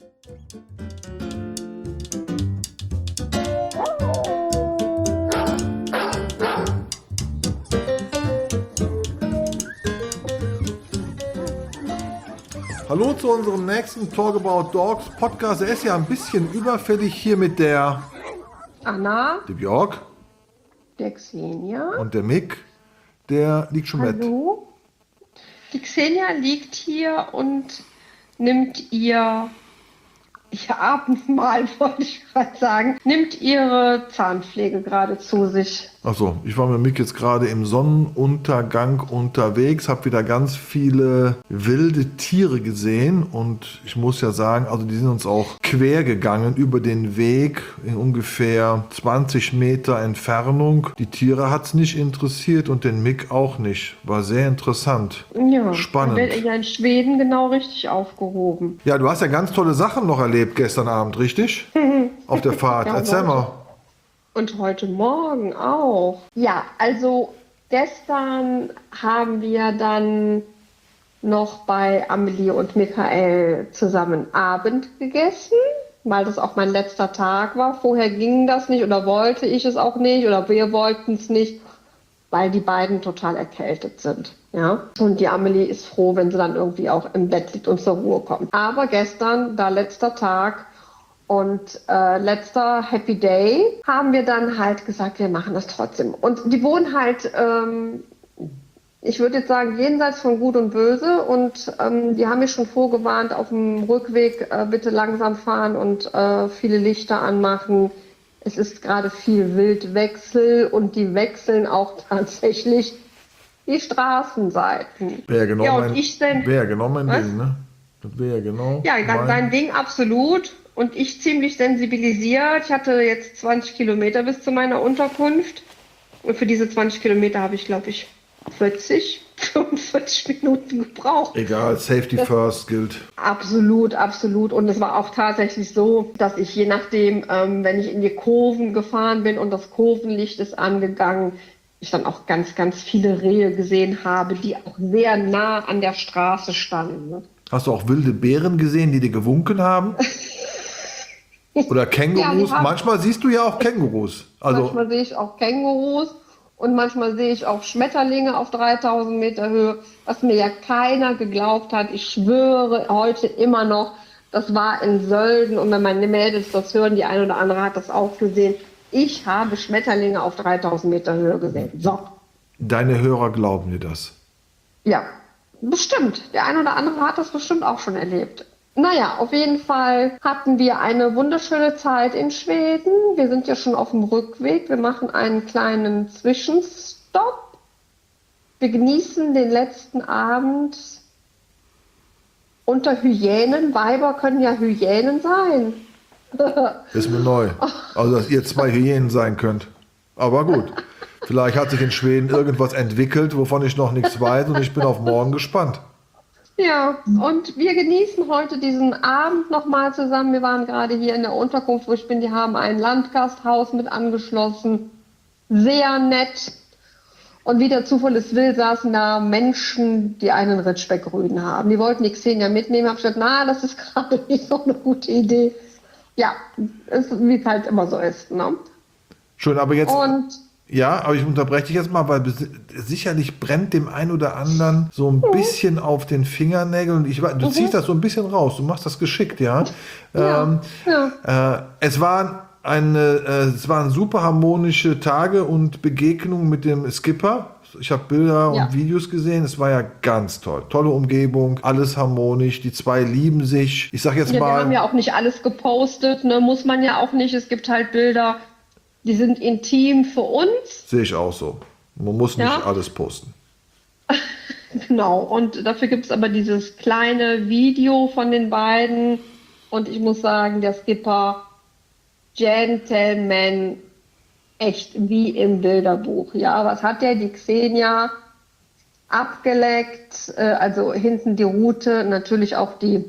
Hallo zu unserem nächsten Talk About Dogs Podcast. Er ist ja ein bisschen überfällig hier mit der Anna, der Björk der Xenia. und der Mick. Der liegt schon im Bett. Hallo. Die Xenia liegt hier und nimmt ihr Abendmahl, wollte ich gerade sagen, nimmt ihre Zahnpflege gerade zu sich. Achso, ich war mit Mick jetzt gerade im Sonnenuntergang unterwegs, habe wieder ganz viele wilde Tiere gesehen und ich muss ja sagen, also die sind uns auch quer gegangen über den Weg in ungefähr 20 Meter Entfernung. Die Tiere hat es nicht interessiert und den Mick auch nicht. War sehr interessant. Ja, Spannend. dann wird ja in Schweden genau richtig aufgehoben. Ja, du hast ja ganz tolle Sachen noch erlebt gestern Abend, richtig? Auf der Fahrt. Ja, Erzähl mal. Und heute Morgen auch. Ja, also gestern haben wir dann noch bei Amelie und Michael zusammen Abend gegessen, weil das auch mein letzter Tag war. Vorher ging das nicht oder wollte ich es auch nicht oder wir wollten es nicht, weil die beiden total erkältet sind. Ja? Und die Amelie ist froh, wenn sie dann irgendwie auch im Bett liegt und zur Ruhe kommt. Aber gestern, da letzter Tag, und letzter Happy Day haben wir dann halt gesagt, wir machen das trotzdem. Und die wohnen halt, ich würde jetzt sagen, jenseits von Gut und Böse. Und die haben mich schon vorgewarnt, auf dem Rückweg bitte langsam fahren und viele Lichter anmachen. Es ist gerade viel Wildwechsel und die wechseln auch tatsächlich die Straßenseiten. Wäre genau Ja, und mein, ich denn, wär genau mein was? Ding, ne? Das wäre genau Ja, mein... dein Ding absolut. Und ich ziemlich sensibilisiert. Ich hatte jetzt 20 Kilometer bis zu meiner Unterkunft. Und für diese 20 Kilometer habe ich, glaube ich, 45 Minuten gebraucht. Egal, Safety First gilt. Absolut, absolut. Und es war auch tatsächlich so, dass ich je nachdem, wenn ich in die Kurven gefahren bin und das Kurvenlicht ist angegangen, ich dann auch ganz, ganz viele Rehe gesehen habe, die auch sehr nah an der Straße standen. Ne? Hast du auch wilde Bären gesehen, die dir gewunken haben? Oder Kängurus? Ja, Manchmal siehst du ja auch Kängurus. Also, manchmal sehe ich auch Kängurus und manchmal sehe ich auch Schmetterlinge auf 3000 Meter Höhe, was mir ja keiner geglaubt hat. Ich schwöre heute immer noch, das war in Sölden und wenn meine Mädels das hören, die eine oder andere hat das auch gesehen. Ich habe Schmetterlinge auf 3000 Meter Höhe gesehen. So. deine Hörer glauben dir das. Ja, bestimmt. Der eine oder andere hat das bestimmt auch schon erlebt. Naja, auf jeden Fall hatten wir eine wunderschöne Zeit in Schweden. Wir sind ja schon auf dem Rückweg. Wir machen einen kleinen Zwischenstopp. Wir genießen den letzten Abend unter Hyänen. Weiber können ja Hyänen sein. Ist mir neu. Also, dass ihr zwei Hyänen sein könnt. Aber gut. Vielleicht hat sich in Schweden irgendwas entwickelt, wovon ich noch nichts weiß und ich bin auf morgen gespannt. Ja, und wir genießen heute diesen Abend nochmal zusammen. Wir waren gerade hier in der Unterkunft, wo ich bin. Die haben ein Landgasthaus mit angeschlossen. Sehr nett. Und wie der Zufall es will, saßen da Menschen, die einen Ritschbeck-Rüden haben. Die wollten die Xenia mitnehmen. Hab ich gesagt, na, das ist gerade nicht so eine gute Idee. Ja, wie es halt immer so ist. Ne? Schön, aber jetzt... Und Ja, aber ich unterbreche dich jetzt mal, weil sicherlich brennt dem einen oder anderen so ein bisschen auf den Fingernägeln. Und du ziehst das so ein bisschen raus, du machst das geschickt, ja. ja. Es waren super harmonische Tage und Begegnungen mit dem Skipper. Ich habe Bilder und Videos gesehen, es war ja ganz toll. Tolle Umgebung, alles harmonisch, die zwei lieben sich. Ich sag jetzt Ja, mal... wir haben ja auch nicht alles gepostet, ne? Muss man ja auch nicht. Es gibt halt Bilder, die sind intim für uns. Sehe ich auch so. Man muss nicht alles posten. Genau, und dafür gibt es aber dieses kleine Video von den beiden. Und ich muss sagen, der Skipper, Gentleman, echt wie im Bilderbuch. Ja, was hat der? Die Xenia abgeleckt, also hinten die Rute, natürlich auch die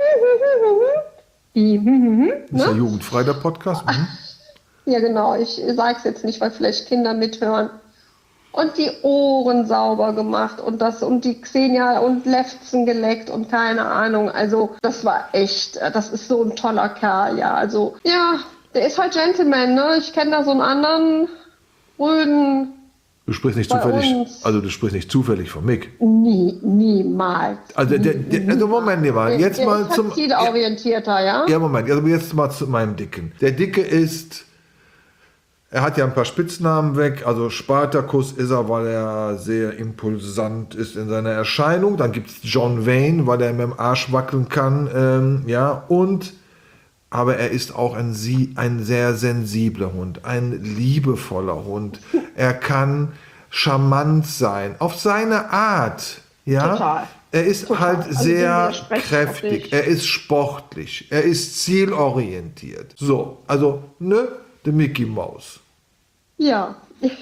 Ist ja jugendfrei, der Podcast. Ja, genau. Ich sage es jetzt nicht, weil vielleicht Kinder mithören. und die Ohren sauber gemacht und die Xenia und Lefzen geleckt und keine Ahnung. Also das war echt, das ist so ein toller Kerl, ja. Also ja, der ist halt Gentleman, ne? Ich kenne da so einen anderen Röden Du sprichst nicht bei zufällig, uns. also du sprichst nicht zufällig von Mick. Niemals. Also, also Moment mal, jetzt Der mal ist halt zum... zielorientierter, ja? Ja, Moment, also jetzt mal zu meinem Dicken. Der Dicke ist... Er hat ja ein paar Spitznamen weg, also Spartacus ist er, weil er sehr impulsant ist in seiner Erscheinung. Dann gibt es John Wayne, weil er mit dem Arsch wackeln kann, ja, aber er ist auch ein sehr sensibler Hund, ein liebevoller Hund. Er kann charmant sein, auf seine Art, ja. Total. Er ist Total. halt Also sehr dem widerspreche ich auch kräftig, nicht. er ist sportlich, er ist zielorientiert. So, also, ne, der Mickey Mouse. Ja,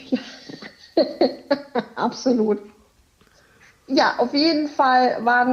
absolut. Ja, auf jeden Fall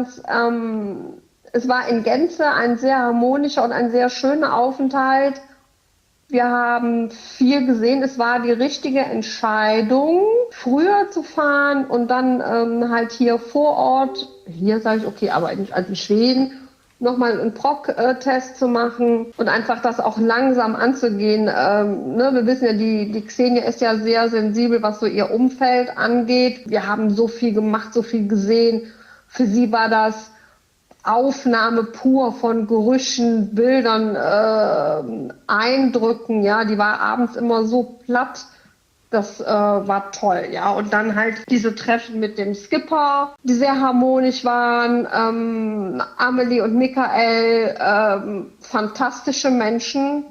es war in Gänze ein sehr harmonischer und ein sehr schöner Aufenthalt. Wir haben viel gesehen. Es war die richtige Entscheidung, früher zu fahren und dann halt hier vor Ort, hier sage ich okay, aber in Schweden, nochmal einen PROC-Test zu machen und einfach das auch langsam anzugehen. Ne, wir wissen ja, die Xenia ist ja sehr sensibel, was so ihr Umfeld angeht. Wir haben so viel gemacht, so viel gesehen. Für sie war das Aufnahme pur von Gerüchen, Bildern, Eindrücken. Ja, die war abends immer so platt. Das war toll, ja. Und dann halt diese Treffen mit dem Skipper, die sehr harmonisch waren. Amelie und Michael, fantastische Menschen,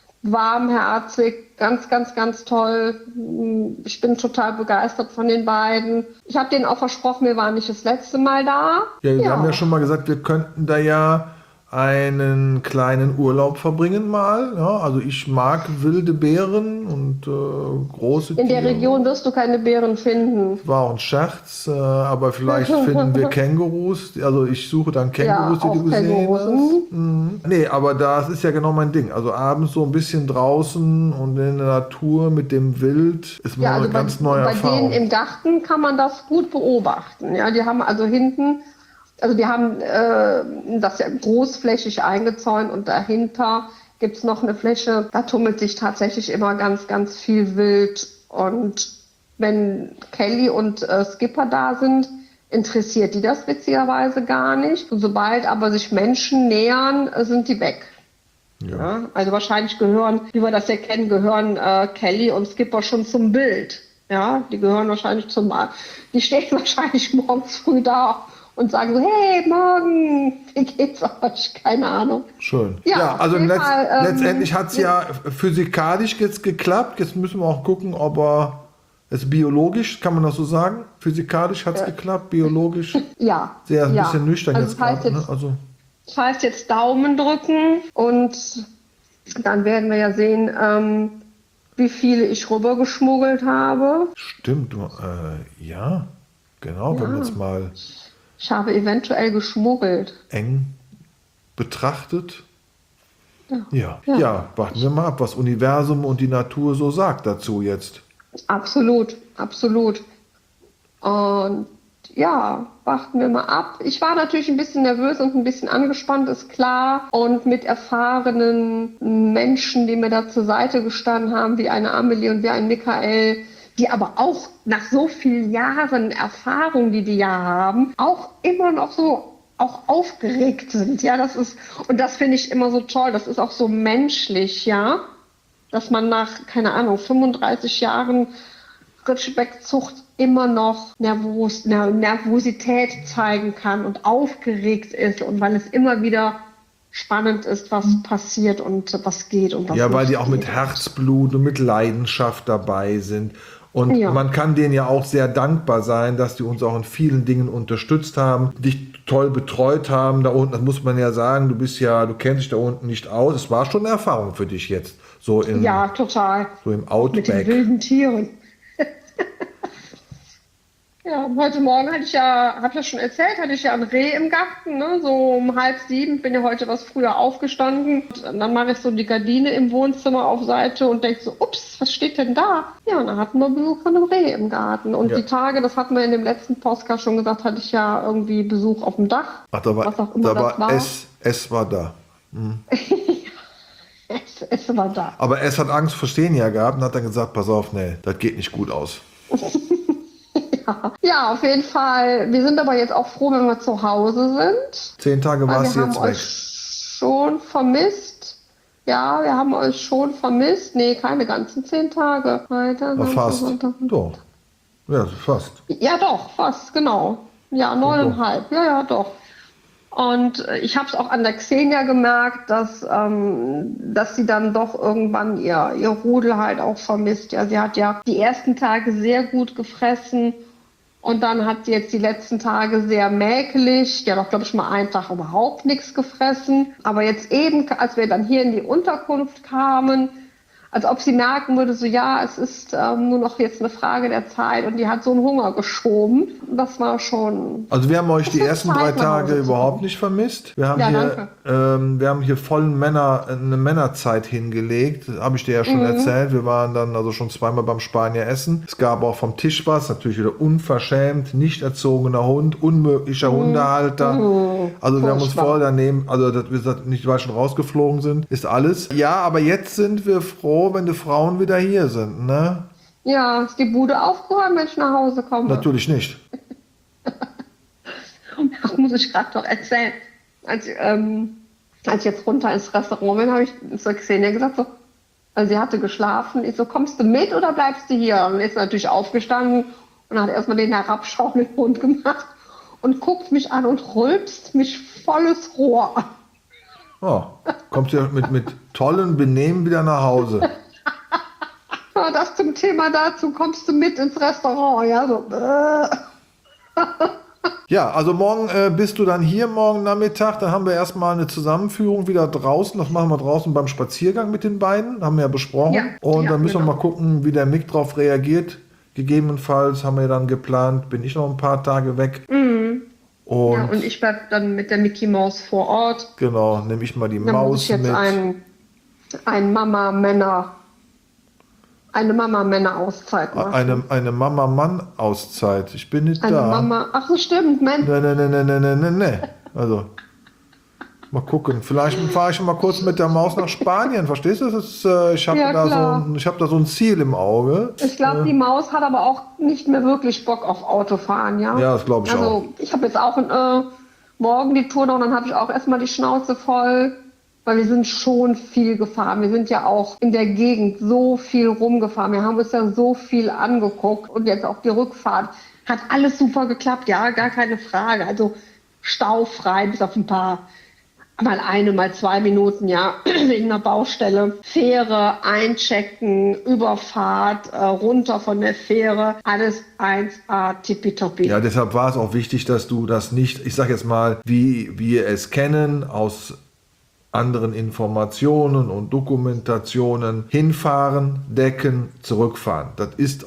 warmherzig, ganz, ganz, ganz toll. Ich bin total begeistert von den beiden. Ich habe denen auch versprochen, wir waren nicht das letzte Mal da. Ja, wir haben ja schon mal gesagt, wir könnten da ja einen kleinen Urlaub verbringen mal. Ja, also ich mag wilde Bären und große In der Tiere. Region wirst du keine Bären finden. War auch ein Scherz, aber vielleicht finden wir Kängurus. Also ich suche dann Kängurus, Ja, die du auch gesehen Kängurus. hast. Mhm. Nee, aber das ist ja genau mein Ding. Also abends so ein bisschen draußen und in der Natur mit dem Wild ist mal Ja, eine also ganz neue bei Erfahrung. denen im Garten kann man das gut beobachten. Ja, die haben also hinten, also die haben das ja großflächig eingezäunt und dahinter gibt es noch eine Fläche, da tummelt sich tatsächlich immer ganz, ganz viel Wild. Und wenn Kelly und Skipper da sind, interessiert die das witzigerweise gar nicht. Und sobald aber sich Menschen nähern, sind die weg. Ja. Ja, also wahrscheinlich gehören, wie wir das ja kennen, gehören Kelly und Skipper schon zum Bild. Ja, die gehören wahrscheinlich die stehen wahrscheinlich morgens früh da und sagen so, hey, morgen, wie geht's euch? Keine Ahnung. Schön. Ja, Ja, auf also jeden Fall, letztendlich hat es ja physikalisch jetzt geklappt. Jetzt müssen wir auch gucken, ob es biologisch, kann man das so sagen? Physikalisch hat es geklappt, biologisch Ja. sehr ein ja. bisschen nüchtern Also jetzt das heißt gerade. Ne? jetzt, Also, das heißt jetzt Daumen drücken und dann werden wir ja sehen, wie viele ich rübergeschmuggelt habe. stimmt, ja, genau, wenn man es mal Ich habe eventuell geschmuggelt. eng betrachtet. Ja. Ja, warten wir mal ab, was Universum und die Natur so sagt dazu jetzt. Absolut, absolut. Und ja, warten wir mal ab. Ich war natürlich ein bisschen nervös und ein bisschen angespannt, ist klar. Und mit erfahrenen Menschen, die mir da zur Seite gestanden haben, wie eine Amelie und wie ein Michael, die aber auch nach so vielen Jahren Erfahrung, die ja haben, auch immer noch so auch aufgeregt sind. Ja, und das finde ich immer so toll. Das ist auch so menschlich, ja, dass man nach, keine Ahnung, 35 Jahren Ritschbeck-Zucht immer noch Nervosität zeigen kann und aufgeregt ist und weil es immer wieder spannend ist, was passiert und was geht und was Ja, weil nicht die auch mit geht. Herzblut und mit Leidenschaft dabei sind. Und Ja. man kann denen ja auch sehr dankbar sein, dass die uns auch in vielen Dingen unterstützt haben, dich toll betreut haben. Da unten, das muss man ja sagen, du kennst dich da unten nicht aus. Es war schon eine Erfahrung für dich jetzt, so im Ja, total. Mit den Outback. wilden Tieren. Ja, heute Morgen habe ich ja schon erzählt, hatte ich ja ein Reh im Garten, ne? So um 6:30, bin ja heute was früher aufgestanden. Und dann mache ich so die Gardine im Wohnzimmer auf Seite und denke so, ups, was steht denn da? Ja, und dann hatten wir Besuch von einem Reh im Garten. Und Ja. die Tage, das hatten wir in dem letzten Podcast schon gesagt, hatte ich ja irgendwie Besuch auf dem Dach. Ach, Was auch immer das war. Es war da. Es war da. Aber es hat Angst vor Stenia gehabt und hat dann gesagt, pass auf, nee, das geht nicht gut aus. Ja, auf jeden Fall. Wir sind aber jetzt auch froh, wenn wir zu Hause sind. 10 Tage Weil warst du wir haben jetzt euch weg. schon vermisst. Ja, wir haben euch schon vermisst. Nee, keine ganzen 10 Tage. Freitag, Na, Samstag, fast. Sonntag. Doch. Ja, fast. Ja, doch, fast, genau. Ja, 9,5. Ja, doch. Und ich habe es auch an der Xenia gemerkt, dass sie dann doch irgendwann ihr Rudel halt auch vermisst. Ja, sie hat ja die ersten Tage sehr gut gefressen und dann hat sie jetzt die letzten Tage sehr mäkelig. Die hat auch, glaube ich, mal einen Tag überhaupt nichts gefressen. Aber jetzt eben, als wir dann hier in die Unterkunft kamen, als ob sie merken würde, so ja, es ist nur noch jetzt eine Frage der Zeit und die hat so einen Hunger geschoben. Das war schon... Also wir haben euch die ist ersten Zeit, 3 nach Hause Tage zu überhaupt kommen. nicht vermisst. Wir haben Ja, wir haben hier eine Männerzeit hingelegt. Habe ich dir ja schon erzählt. Wir waren dann also schon zweimal beim Spanier essen. Es gab auch vom Tisch was, natürlich wieder unverschämt, nicht erzogener Hund, unmöglicher Hundehalter. Also wir haben uns furchtbar. voll daneben, also dass wir nicht weit schon rausgeflogen sind, ist alles. Ja, aber jetzt sind wir froh, wenn die Frauen wieder hier sind, ne? Ja, ist die Bude aufgeräumt, wenn ich nach Hause komme? Natürlich nicht. Das muss ich gerade doch erzählen. Als ich jetzt runter ins Restaurant bin, habe ich zur Xenia gesagt, so, also sie hatte geschlafen. Ich so, kommst du mit oder bleibst du hier? Und ist natürlich aufgestanden und hat erstmal den herabschauenden Hund gemacht und guckt mich an und rülpst mich volles Rohr an. Oh, kommt ja mit tollem Benehmen wieder nach Hause. Ja, das zum Thema dazu, kommst du mit ins Restaurant? Ja, so, Ja, also morgen bist du dann hier, morgen Nachmittag. Dann haben wir erstmal eine Zusammenführung wieder draußen. Das machen wir draußen beim Spaziergang mit den beiden. Haben wir ja besprochen. Ja, Und ja, dann müssen wir genau. mal gucken, wie der Mick drauf reagiert. Gegebenenfalls haben wir dann geplant, bin ich noch ein paar Tage weg. Und, ja, und ich bleibe dann mit der Mickey Maus vor Ort. genau, nehme ich mal die Dann muss Maus ich jetzt mit. eine Mama-Männer-Auszeit machen. Eine Mama-Mann-Auszeit. Ich bin nicht Eine da. Mama, ach so, stimmt, Mensch. Nee. Also, mal gucken. Vielleicht fahre ich mal kurz mit der Maus nach Spanien. Verstehst du? Das ist, ich habe Ja, klar. hab da so ein Ziel im Auge. Ich glaube, die Maus hat aber auch nicht mehr wirklich Bock auf Autofahren, ja? Ja, das glaube ich auch. Also, ich habe jetzt auch morgen die Tour noch und dann habe ich auch erstmal die Schnauze voll, weil wir sind schon viel gefahren. Wir sind ja auch in der Gegend so viel rumgefahren. Wir haben uns ja so viel angeguckt und jetzt auch die Rückfahrt. Hat alles super geklappt, ja, gar keine Frage. Also staufrei, bis auf ein paar, mal 2 Minuten, ja, wegen einer Baustelle. Fähre, einchecken, Überfahrt, runter von der Fähre, alles 1A tippitoppi. Ja, deshalb war es auch wichtig, dass du das nicht, ich sage jetzt mal, wie wir es kennen, aus anderen Informationen und Dokumentationen hinfahren, decken, zurückfahren. Das ist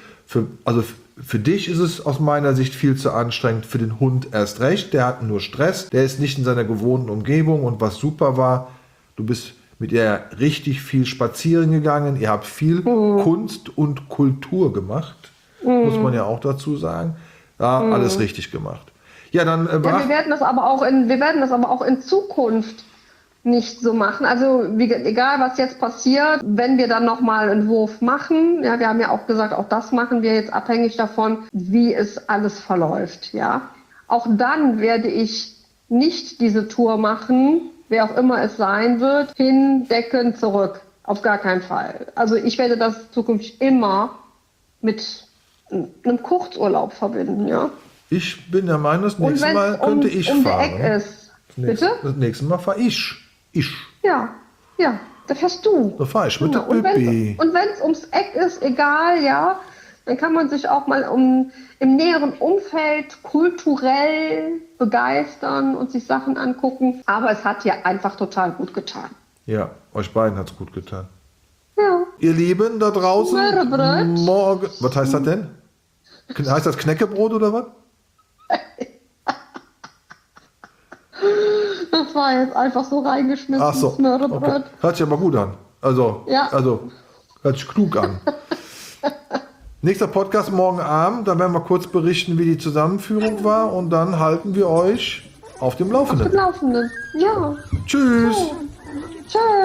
für dich ist es aus meiner Sicht viel zu anstrengend, für den Hund erst recht. Der hat nur Stress, der ist nicht in seiner gewohnten Umgebung und was super war, du bist mit ihr richtig viel spazieren gegangen, ihr habt viel Kunst und Kultur gemacht, muss man ja auch dazu sagen. Ja, alles richtig gemacht. Ja, dann Ja, wir werden das aber auch in Zukunft nicht so machen. Also egal, was jetzt passiert, wenn wir dann nochmal einen Wurf machen, ja, wir haben ja auch gesagt, auch das machen wir jetzt abhängig davon, wie es alles verläuft, ja. Auch dann werde ich nicht diese Tour machen, wer auch immer es sein wird, hindecken, zurück. Auf gar keinen Fall. Also ich werde das zukünftig immer mit einem Kurzurlaub verbinden, ja. ich bin der Meinung, das nächste wenn's Mal könnte ich um der fahren. Eck ist. Bitte? Das nächste Mal fahre ich. Ja, da fährst du. Da fahre ich mit der Und Püppi. wenn es ums Eck ist, egal, ja, dann kann man sich auch mal im näheren Umfeld kulturell begeistern und sich Sachen angucken. Aber es hat dir einfach total gut getan. Ja, euch beiden hat es gut getan. Ja. Ihr Lieben da draußen, Smørrebrød. morgen, was heißt das denn? Heißt das Knäckebrot oder was? Das war jetzt einfach so reingeschmissen. Ach so. Okay. Hört sich aber gut an. Also hört sich klug an. Nächster Podcast morgen Abend. Dann werden wir kurz berichten, wie die Zusammenführung war. Und dann halten wir euch auf dem Laufenden. Laufenden. Ja. Tschüss. Tschüss.